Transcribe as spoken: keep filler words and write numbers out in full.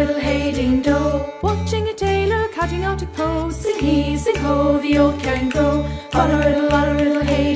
riddle, hey ding do. Watching a tailor cutting out a coat. Sing he, sing ho, the old can go. Fun a riddle, on a riddle, hey